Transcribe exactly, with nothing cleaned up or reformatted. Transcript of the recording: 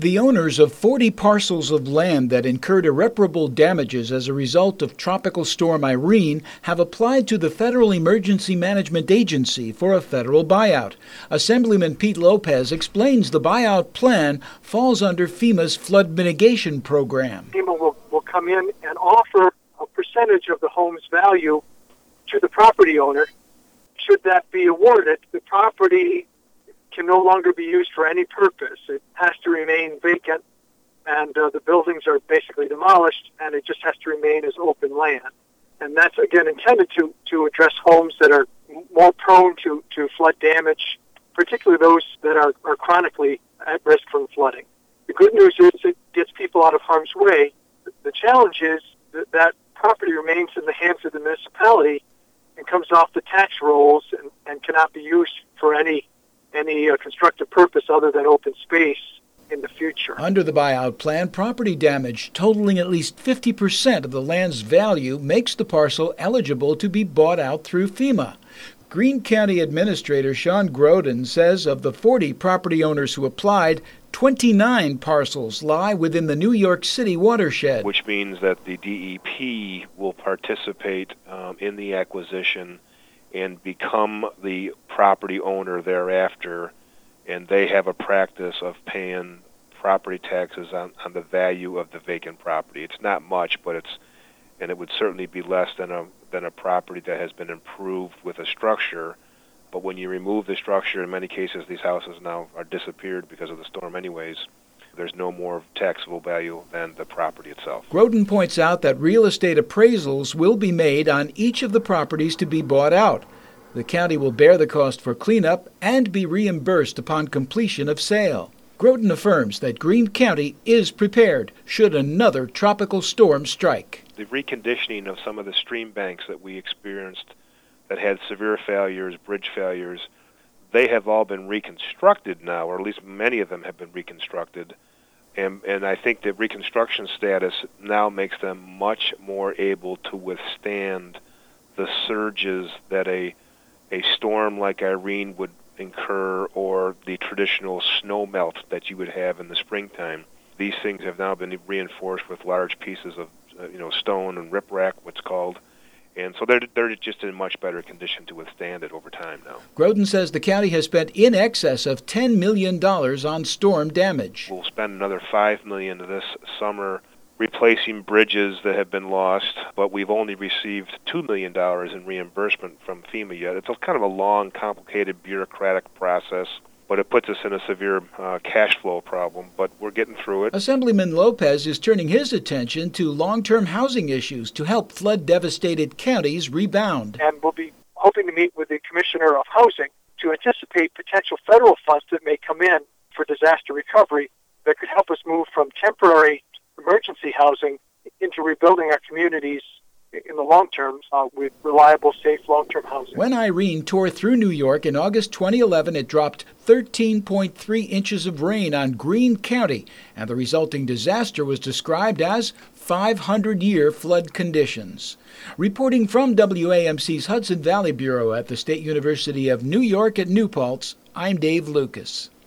The owners of forty parcels of land that incurred irreparable damages as a result of Tropical Storm Irene have applied to the Federal Emergency Management Agency for a federal buyout. Assemblyman Pete Lopez explains the buyout plan falls under FEMA's flood mitigation program. FEMA will, will come in and offer a percentage of the home's value to the property owner. Should that be awarded, the property can no longer be used for any purpose. It has to remain vacant, and uh, the buildings are basically demolished, and it just has to remain as open land. And that's, again, intended to, to address homes that are more prone to, to flood damage, particularly those that are, are chronically at risk from flooding. The good news is it gets people out of harm's way. The challenge is that that property remains in the hands of the municipality and comes off the tax rolls and, and cannot be used for any any uh, constructive purpose other than open space in the future. Under the buyout plan, property damage totaling at least fifty percent of the land's value makes the parcel eligible to be bought out through FEMA. Greene County Administrator Sean Groden says of the forty property owners who applied, twenty-nine parcels lie within the New York City watershed. Which means that the D E P will participate um, in the acquisition and become the property owner thereafter, and they have a practice of paying property taxes on, on the value of the vacant property. It's not much, but it's, and it would certainly be less than a than a property that has been improved with a structure. But when you remove the structure, in many cases these houses now are disappeared because of the storm anyways. There's no more taxable value than the property itself. Groden points out that real estate appraisals will be made on each of the properties to be bought out. The county will bear the cost for cleanup and be reimbursed upon completion of sale. Groden affirms that Greene County is prepared should another tropical storm strike. The reconditioning of some of the stream banks that we experienced that had severe failures, bridge failures, they have all been reconstructed now, or at least many of them have been reconstructed. And, and I think the reconstruction status now makes them much more able to withstand the surges that a, a storm like Irene would incur, or the traditional snow melt that you would have in the springtime. These things have now been reinforced with large pieces of uh, you know, stone and riprap, what's called. And so they're, they're just in much better condition to withstand it over time now. Groden says the county has spent in excess of ten million dollars on storm damage. We'll spend another five million dollars this summer replacing bridges that have been lost, but we've only received two million dollars in reimbursement from FEMA yet. It's a kind of a long, complicated, bureaucratic process, but it puts us in a severe uh, cash flow problem, but we're getting through it. Assemblyman Lopez is turning his attention to long-term housing issues to help flood-devastated counties rebound. And we'll be hoping to meet with the Commissioner of Housing to anticipate potential federal funds that may come in for disaster recovery that could help us move from temporary emergency housing into rebuilding our communities in the long term uh, with reliable, safe, long-term housing. When Irene tore through New York in August twenty eleven, it dropped thirteen point three inches of rain on Greene County, and the resulting disaster was described as five hundred year flood conditions. Reporting from W A M C's Hudson Valley Bureau at the State University of New York at New Paltz, I'm Dave Lucas.